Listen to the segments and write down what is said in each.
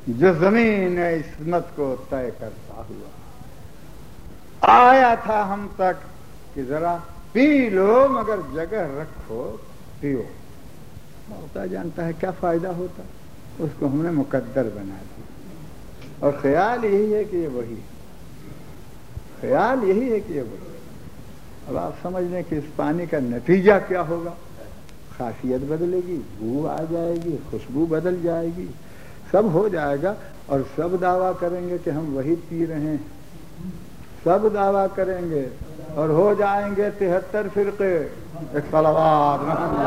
جو زمین عصمت کو طے کرتا ہوا آیا تھا ہم تک کہ ذرا پی لو مگر جگہ رکھو پیو. ہوتا جانتا ہے کیا فائدہ ہوتا, اس کو ہم نے مقدر بنا دیا. اور خیال یہی ہے کہ یہ وہی ہے, خیال یہی ہے کہ یہ وہی. اب آپ سمجھ لیں کہ اس پانی کا نتیجہ کیا ہوگا. خاصیت بدلے گی, بو آ جائے گی, خوشبو بدل جائے گی, سب ہو جائے گا. اور سب دعویٰ کریں گے کہ ہم وہی پی رہے ہیں, سب دعویٰ کریں گے اور ہو جائیں گے 73 فرقے. ایک صلوات.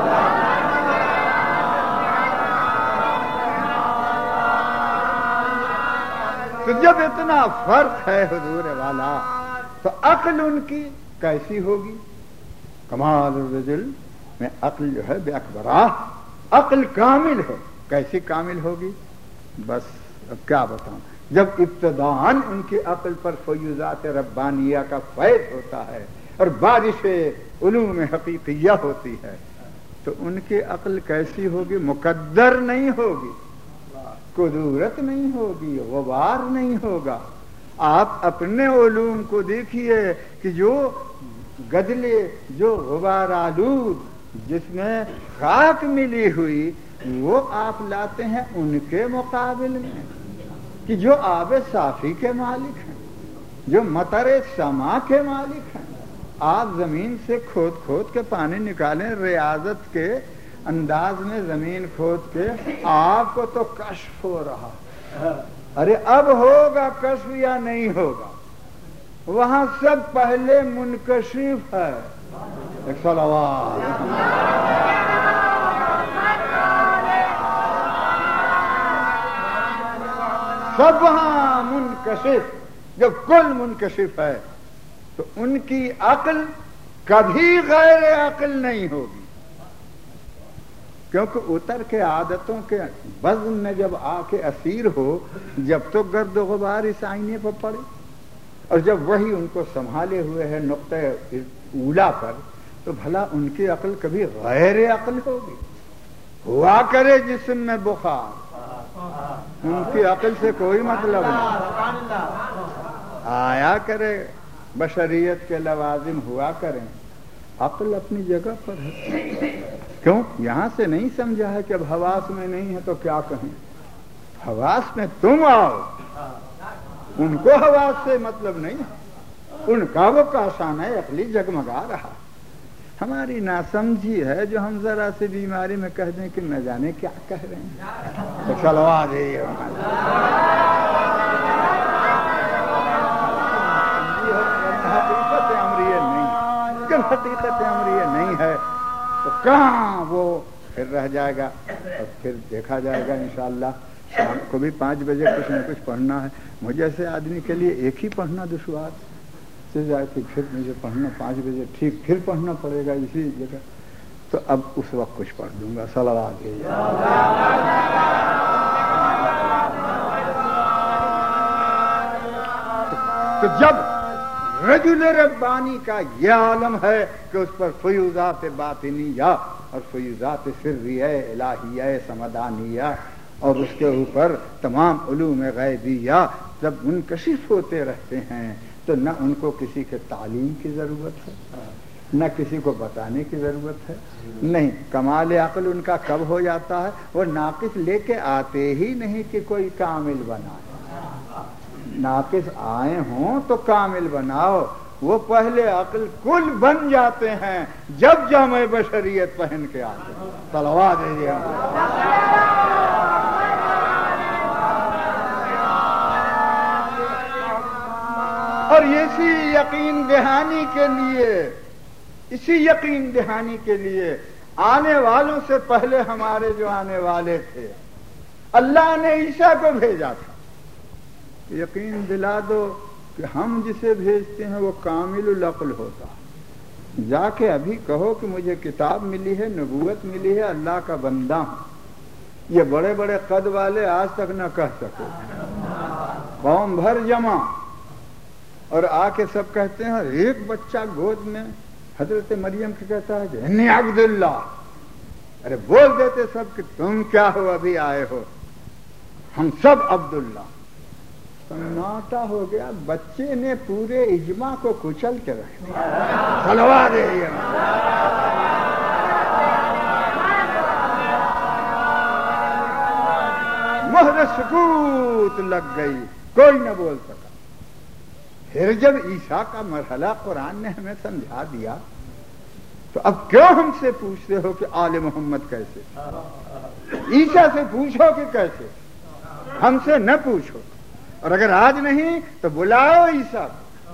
تو جب اتنا فرق ہے حضور والا تو عقل ان کی کیسی ہوگی. کمال الرجل میں عقل جو ہے بے اکبرہ, عقل کامل ہے. کیسی کامل ہوگی بس اب کیا بتاؤں. جب ابتداءً ان کی عقل پر فیوضات ربانیہ کا فیض ہوتا ہے اور بارش علوم حقیقیہ ہوتی ہے تو ان کی عقل کیسی ہوگی. مقدر نہیں ہوگی, قدورت نہیں ہوگی, غبار نہیں ہوگا. آپ اپنے علوم کو دیکھیے کہ جو گدلے, جو غبار آلود, جس میں خاک ملی ہوئی, وہ آپ لاتے ہیں ان کے مقابل میں کہ جو آب صافی کے مالک ہیں, جو مطر سما کے مالک ہیں. آپ زمین سے کھود کھود کے پانی نکالیں ریاضت کے انداز میں, زمین کھود کے, آپ کو تو کشف ہو رہا. ارے اب ہوگا کشف یا نہیں ہوگا. وہاں سب پہلے منکشف ہے. ایک صلوات. سب وہاں منکشف. جب کل منکشف ہے تو ان کی عقل کبھی غیر عقل نہیں ہوگی, کیونکہ اتر کے عادتوں کے بزم میں جب آ کے اسیر ہو, جب تو گرد و غبار اس آئینے پر پڑے, اور جب وہی ان کو سنبھالے ہوئے ہے نقطہ اولا پر, تو بھلا ان کی عقل کبھی غیر عقل ہوگی. ہوا کرے جسم میں بخار, ان کی عقل سے کوئی مطلب نہیں. آیا کرے بشریت کے لوازم ہوا کریں, عقل اپنی جگہ پر ہے. کیوں یہاں سے نہیں سمجھا ہے کہ اب حواس میں نہیں ہے تو کیا کہیں. حواس میں تم آؤ, ان کو حواس سے مطلب نہیں ہے, ان کا وہ کاشانہ عقلی جگمگا رہا. ہماری ناسمجھی ہے جو ہم ذرا سے بیماری میں کہہ دیں کہ نہ جانے کیا کہہ رہے ہیں. تو چلو آ جائیے. حقیقت عمریہ نہیں, جب حقیقت عمریہ نہیں ہے تو کہاں وہ پھر رہ جائے گا. اور پھر دیکھا جائے گا انشاءاللہ. شام کو بھی 5 بجے کچھ نہ کچھ پڑھنا ہے. مجھے ایسے آدمی کے لیے ایک ہی پڑھنا دشوار سے جائے کہ پھر مجھے پڑھنا 5 بجے ٹھیک پھر پڑھنا پڑے گا اسی جگہ. تو اب اس وقت کچھ پڑھ دوں گا. صلوات. تو جب رجل ربانی کا یہ عالم ہے کہ اس پر فیوضات باطنیہ اور فیوضات سریہ الہیہ سمدانیہ اور اس کے اوپر تمام علوم غیبیہ جب منکشف ہوتے رہتے ہیں تو نہ ان کو کسی کے تعلیم کی ضرورت ہے, نہ کسی کو بتانے کی ضرورت ہے. نہیں, کمال عقل ان کا کب ہو جاتا ہے, وہ ناقص لے کے آتے ہی نہیں کہ کوئی کامل بنائے. ناقص آئے ہوں تو کامل بناؤ. وہ پہلے عقل کل بن جاتے ہیں جب جامع بشریت پہن کے آتے ہیں. صلوات دیجیے. اور اسی یقین دہانی کے لیے, اسی یقین دہانی کے لیے آنے والوں سے پہلے ہمارے جو آنے والے تھے اللہ نے عیسیٰ کو بھیجا تھا. یقین دلا دو کہ ہم جسے بھیجتے ہیں وہ کامل العقل ہوتا. جا کے ابھی کہو کہ مجھے کتاب ملی ہے, نبوت ملی ہے, اللہ کا بندہ ہوں. یہ بڑے بڑے قد والے آج تک نہ کہہ سکے. قوم بھر جمع اور آ کے سب کہتے ہیں. ایک بچہ گود میں حضرت مریم کی کہتا ہے کہ انی عبداللہ. ارے بول دیتے سب کہ تم کیا ہو, ابھی آئے ہو. ہم سب عبداللہ. سناٹا ہو گیا. بچے نے پورے اجماع کو کچل کے رکھ دیا. صلوات مہر سکوت لگ گئی, کوئی نہ بول سکا. پھر جب عیسیٰ کا مرحلہ قرآن نے ہمیں سمجھا دیا تو اب کیوں ہم سے پوچھتے ہو کہ آل محمد کیسے؟ عیسیٰ سے پوچھو کہ کیسے, ہم سے نہ پوچھو. اور اگر آج نہیں تو بلاؤ عیسیٰ کو,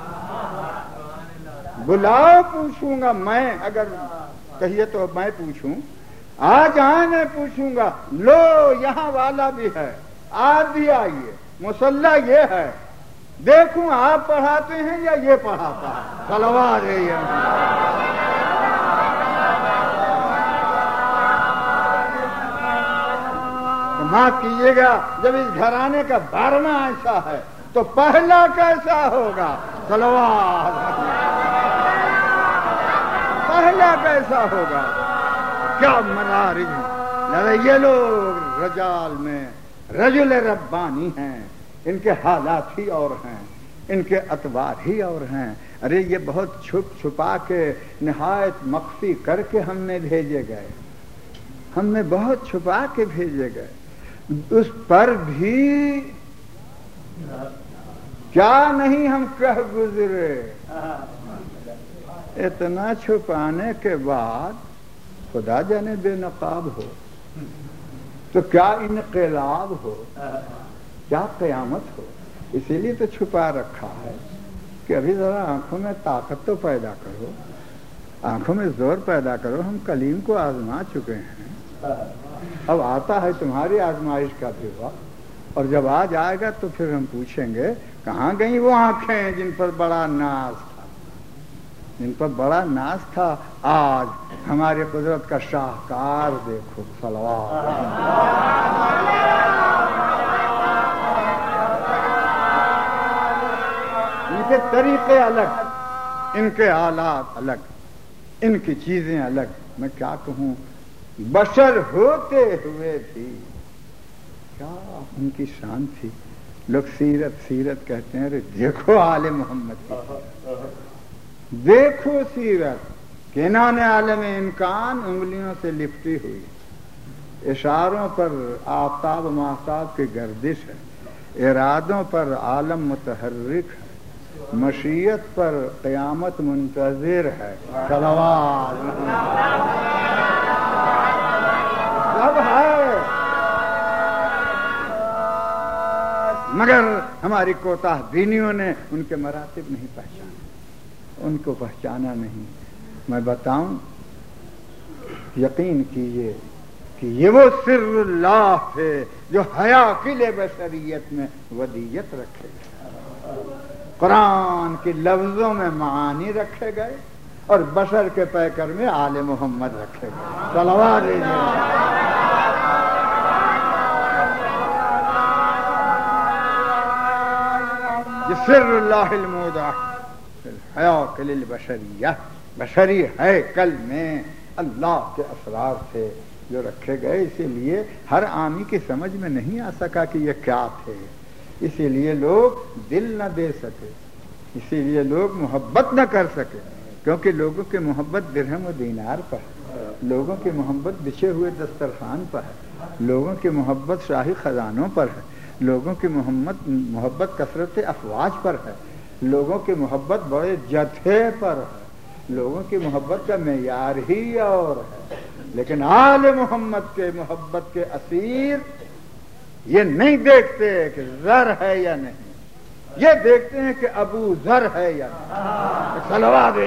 بلاؤ, پوچھوں گا میں. اگر کہیے تو میں پوچھوں, آج میں پوچھوں گا. لو یہاں والا بھی ہے, آپ بھی آئیے, مصلی یہ ہے, دیکھوں آپ پڑھاتے ہیں یا یہ پڑھاتا ہے. صلوات معاف کیجیے گا, جب اس گھرانے کا 12واں ایسا ہے تو پہلا کیسا ہوگا؟ صلوات. پہلا کیسا ہوگا؟ کیا منارج. یہ لوگ رجال میں رجل ربانی ہیں, ان کے حالات ہی اور ہیں, ان کے اطوار ہی اور ہیں. ارے یہ بہت چھپ چھپا کے نہایت مخفی کر کے ہم نے بھیجے گئے, ہم نے بہت چھپا کے بھیجے گئے. اس پر بھی کیا نہیں ہم کہہ گزرے. اتنا چھپانے کے بعد خدا جانے بے نقاب ہو تو کیا انقلاب ہو, کیا قیامت ہو. اسی لیے تو چھپا رکھا ہے کہ ابھی ذرا آنکھوں میں طاقت تو پیدا کرو, آنکھوں میں زور پیدا کرو. ہم کلیم کو آزما چکے ہیں, اب آتا ہے تمہاری آزمائش کا بھی وقت, اور جب آ جائے گا تو پھر ہم پوچھیں گے کہاں گئی وہ آنکھیں جن پر بڑا ناز تھا, جن پر بڑا ناز تھا. آج ہمارے قدرت کا شاہکار دیکھو. صلوات. ان کے طریقے الگ, ان کے آلات الگ, ان کی چیزیں الگ. میں کیا کہوں, بشر ہوتے ہوئے بھی کیا ان کی شان تھی. لوگ سیرت سیرت کہتے ہیں, ارے دیکھو آل محمد کی, دیکھو سیرت. کینان عالم امکان انگلیوں سے لپٹی ہوئی, اشاروں پر آفتاب و ماہتاب کی گردش ہے, ارادوں پر عالم متحرک ہے, مشیت پر قیامت منتظر ہے. صلوات. سب ہے, مگر ہماری کوتاہ بینیوں نے ان کے مراتب نہیں پہچانے, ان کو پہچانا نہیں. میں بتاؤں, یقین کیجئے کہ یہ وہ سر اللہ تھے جو حیا کل بشریت میں ودیت رکھے گئے. قرآن کے لفظوں میں معانی رکھے گئے اور بشر کے پیکر میں آل محمد رکھے گئے. صلوات. یہ سر اللہ المودع حیا کل البشریہ, بشری ہے کل میں اللہ کے اسرار تھے جو رکھے گئے. اسی لیے ہر عامی کی سمجھ میں نہیں آ سکا کہ یہ کیا تھے, اسی لیے لوگ دل نہ دے سکے, اسی لیے لوگ محبت نہ کر سکے, کیونکہ لوگوں کی محبت درہم و دینار پر ہے, لوگوں کی محبت بچھے ہوئے دسترخوان پر ہے, لوگوں کی محبت شاہی خزانوں پر ہے, لوگوں کی محبت کثرت افواج پر ہے, لوگوں کی محبت بڑے جتھے پر ہے, لوگوں کی محبت کا معیار ہی اور ہے. لیکن آل محمد کے محبت کے اسیر یہ نہیں دیکھتے کہ زر ہے یا نہیں, یہ دیکھتے ہیں کہ ابو ذر ہے یا نہیں. صلوات.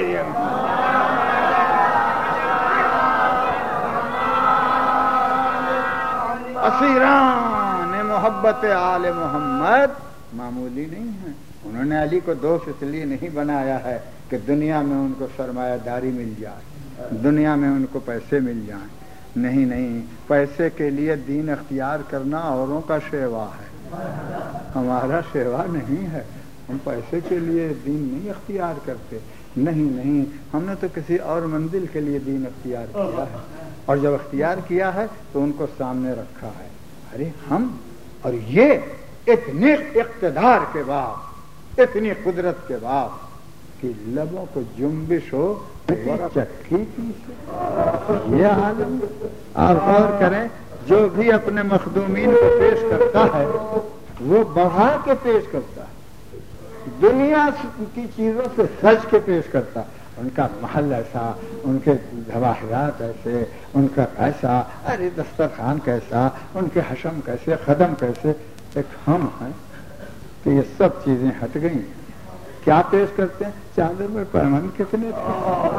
اسیران محبت آل محمد معمولی نہیں ہے. انہوں نے علی کو دوست اس لیے نہیں بنایا ہے کہ دنیا میں ان کو سرمایہ داری مل جائے, دنیا میں ان کو پیسے مل جائیں. نہیں نہیں, پیسے کے لیے دین اختیار کرنا اوروں کا شیوا ہے, ہمارا شیوا نہیں ہے. ہم پیسے کے لیے دین نہیں اختیار کرتے. نہیں نہیں, ہم نے تو کسی اور منزل کے لیے دین اختیار کیا ہے, اور جب اختیار کیا ہے تو ان کو سامنے رکھا ہے. ارے ہم اور یہ اتنے اقتدار کے بعد، اتنی قدرت کے بعد کہ لبوں کو جنبش ہو چکی پیچھے، یہ عالم آپ غور کریں. جو بھی اپنے مخدومین کو پیش کرتا ہے وہ بڑھا کے پیش کرتا ہے، دنیا کی چیزوں سے سج کے پیش کرتا ہے. ان کا محل ایسا، ان کے جواہرات ایسے، ان کا ایسا، ارے دسترخوان کیسا، ان کے حشم کیسے، خدم کیسے. ایک ہم ہیں کہ یہ سب چیزیں ہٹ گئی ہیں. کیا پیش کرتے ہیں؟ چادر میں پیمن کتنے تھے،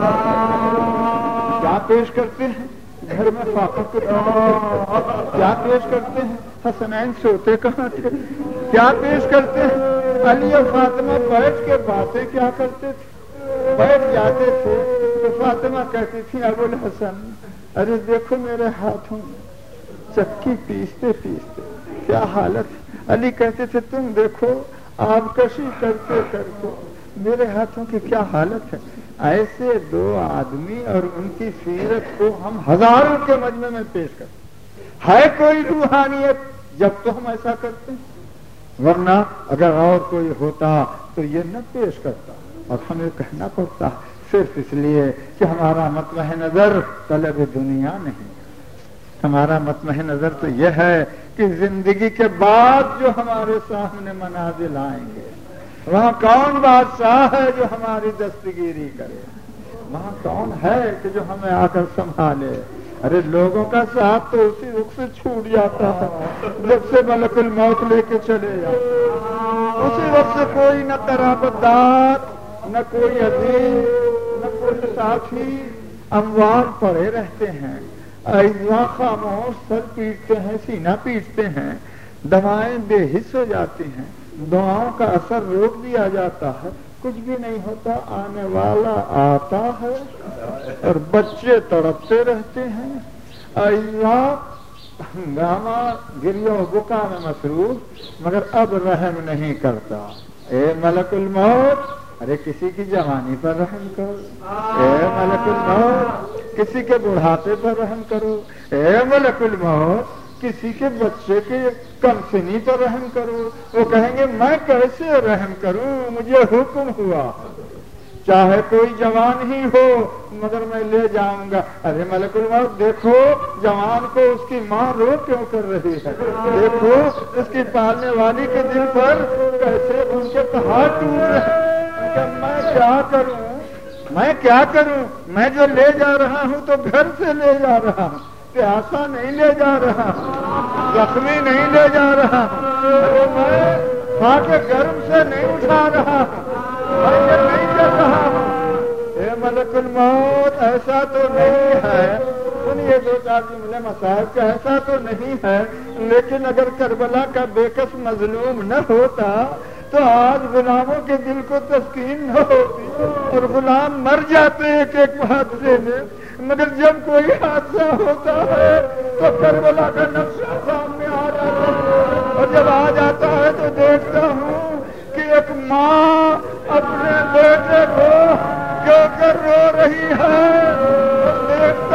کیا پیش کرتے ہیں؟ گھر میں فاقہ کتنے تھے، کیا پیش کرتے ہیں؟ حسنین سوتے کہاں تھے، کیا پیش کرتے ہیں؟ علی اور فاطمہ بیٹھ کے باتیں کیا کرتے تھے، بیٹھ جاتے تھے تو فاطمہ کہتی تھی ابو الحسن ارے دیکھو میرے ہاتھوں میں چکی پیستے پیستے کیا حالت. علی کہتے تھے تم دیکھو آپ کشی کرتے کرتے میرے ہاتھوں کی کیا حالت ہے. ایسے دو آدمی اور ان کی سیرت کو ہم ہزاروں کے مجمع میں پیش کرتے ہے. کوئی روحانیت جب تو ہم ایسا کرتے ہیں، ورنہ اگر اور کوئی ہوتا تو یہ نہ پیش کرتا. اور ہمیں کہنا پڑتا صرف اس لیے کہ ہمارا مطمح نظر طلب دنیا نہیں، ہمارا مطمح نظر تو یہ ہے کہ زندگی کے بعد جو ہمارے سامنے منازل آئیں گے وہاں کون بادشاہ ہے جو ہماری دستگیری کرے، وہاں کون ہے کہ جو ہمیں آ کر سنبھالے. ارے لوگوں کا ساتھ تو اسی رخ سے چھوٹ جاتا ہے جب سے ملک الموت لے کے چلے جاتے، اسی وقت سے کوئی نہ قرابت دار، نہ کوئی عزیز، نہ کوئی ساتھی، اموات پڑے رہتے ہیں. اعزاء خاموش سر پیٹتے ہیں، سینہ پیٹتے ہیں، دوائیں بے حس ہو جاتی ہیں، دعاؤں کا اثر روک دیا جاتا ہے، کچھ بھی نہیں ہوتا. آنے والا آتا ہے اور بچے تڑپتے رہتے ہیں. اعزاء ہنگامہ گریہ و بکا میں مصروف، مگر اب رحم نہیں کرتا. اے ملک الموت ارے کسی کی جوانی پر رحم کرو، اے ملک الموت کسی کے بڑھاپے پر رحم کرو، اے ملک الموت کسی کے بچے کے کم سنی پر رحم کرو. وہ کہیں گے میں کیسے رحم کروں، مجھے حکم ہوا چاہے کوئی جوان ہی ہو مگر میں لے جاؤں گا. ارے ملک الموت دیکھو جوان کو اس کی ماں رو کیوں کر رہی ہے، دیکھو اس کی پالنے والی کے دل پر کیسے ان کے پہاڑ ٹوٹ رہے ہیں. کہ میں کیا کروں، میں کیا کروں، میں جو لے جا رہا ہوں تو گھر سے لے جا رہا ہوں، پیاسا نہیں لے جا رہا، زخمی نہیں لے جا رہا، میں کھا کے گرم سے نہیں اٹھا رہا، میں یہ نہیں کر رہا ہوں. اے ملک الموت ایسا تو نہیں ہے، سنیے دو چار جملے مصاحب کا، ایسا تو نہیں ہے لیکن اگر کربلا کا بے کس مظلوم نہ ہوتا تو آج غلاموں کے دل کو تسکین نہ ہوتی اور غلام مر جاتے ایک ایک حادثے میں. مگر جب کوئی حادثہ ہوتا ہے تو کربلا کا نقشہ سامنے آ جاتا ہے، اور جب آ جاتا ہے تو دیکھتا ہوں کہ ایک ماں اپنے بیٹے کو کیوں کر رو رہی ہے، دیکھتا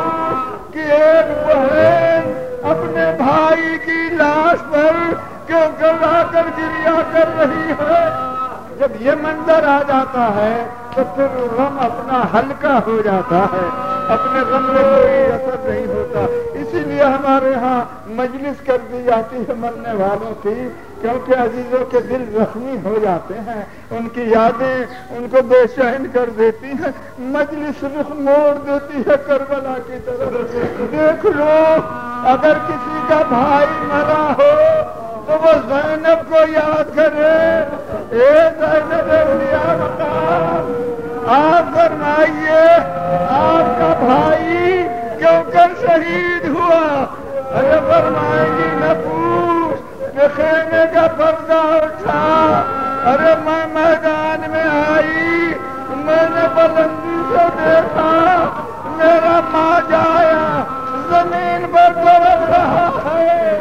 ہوں کہ ایک بہن اپنے بھائی کی لاش پر کیوں کر آ کر گریا کر رہی ہے. جب یہ منظر آ جاتا ہے تو پھر غم اپنا ہلکا ہو جاتا ہے، اپنے غم میں کوئی اثر نہیں ہوتا. اسی لیے ہمارے ہاں مجلس کر دی جاتی ہے مرنے والوں کی، کیونکہ عزیزوں کے دل زخمی ہو جاتے ہیں، ان کی یادیں ان کو بے چین کر دیتی ہیں. مجلس رخ موڑ دیتی ہے کربلا کی طرف. دیکھ لو اگر کسی کا بھائی مرا ہو تو وہ زینب کو یاد کرے. اے زینب اولیاء مقام آپ فرمائیے آپ کا بھائی کیوں کر شہید ہوا. ارے فرمائیں گی نہ پوچھ کہ خیمے کا پردہ اٹھا، ارے میں میدان میں آئی، میں نے بلندی سے دیکھا میرا ماں جایا زمین پر تڑپ رہا ہے.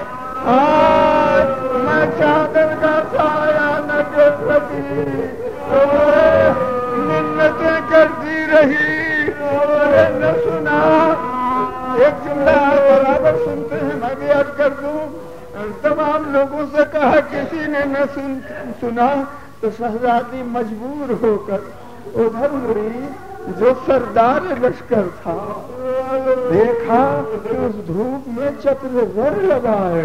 آج میں چادر کا سایہ نہ گر سکی، منتیں کرتی رہی، نہ سنا. ایک جملہ برابر سنتے ہیں، میں بھی عرض کر دوں. تمام لوگوں سے کہا، کسی نے نہ سنا تو شہزادی مجبور ہو کر ادھر ہوئی جو سردار لشکر تھا، دیکھا کہ اس دھوپ میں چتر زر لگائے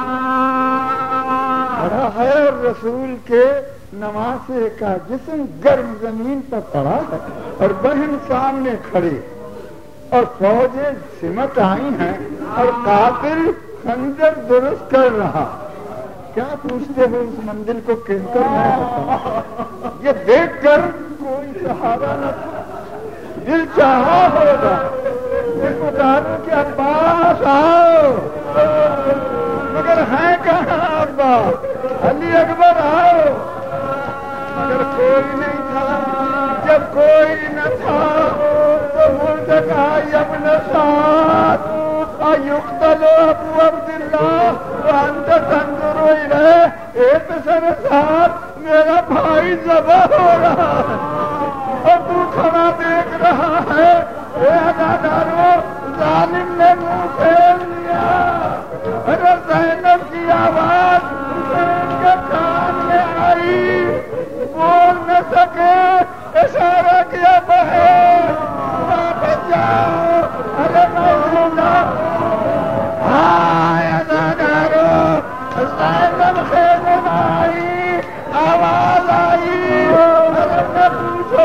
کھڑا ہے اور رسول کے نواسے کا جسم گرم زمین پر پڑا ہے اور بہن سامنے کھڑی اور فوجیں سمٹ آئی ہیں اور قاتل خنجر درست کر رہا. کیا پوچھتے ہو اس منزل کو کہہ کر میں بتاؤں؟ یہ دیکھ کر کوئی سہارا نہ تھا. دل چاہا ہوگا پکاروں کہ عباس آؤ، مگر ہیں کہاں ابا؟ علی اکبر آؤ، مگر کوئی نہیں تھا. جب کوئی نہ تھا تو مجھے کہا ابن سعد یقتل ابو عبداللہ وانت تنظر الیہ، ایک سر ساتھ میرا بھائی ذبح ہو رہا ہے اور تو کھڑا دیکھ رہا ہے. اے ادادارو، ظالم نے منہ پھیر لیا. ارے زینب کی آواز حسین کے کان میں آئی، بول نہ سکے، اشارہ کیا بہن واپس جاؤ. ارے زینب خیمے میں آئی، آواز آئی، پوچھو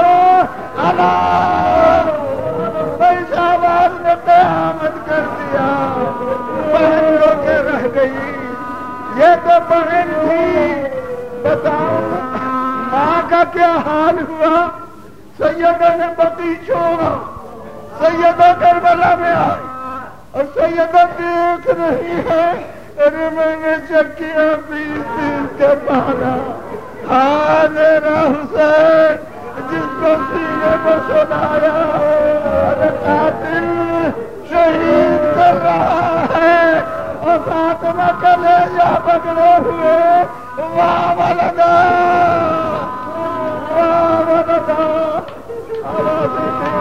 اللہ اس آواز نے قیامت کر دیا. بہن رو کے رہ گئی. یہ تو بہن تھی. بتاؤ ماں کا کیا حال ہوا؟ سیدہ نے بقی چھوڑا، سیدہ کربلا میں آئی اور سیدہ دیکھ رہی ہے. ارے میں نے چکیاں پیس کے پالا. ہاں میرا حسین جس کو سینے میں سنایا، ارے قاتل شہید کر رہا ہے اور فاطمہ کا لیجا پکڑے ہوئے. واہ ولدا، واہ ولدا.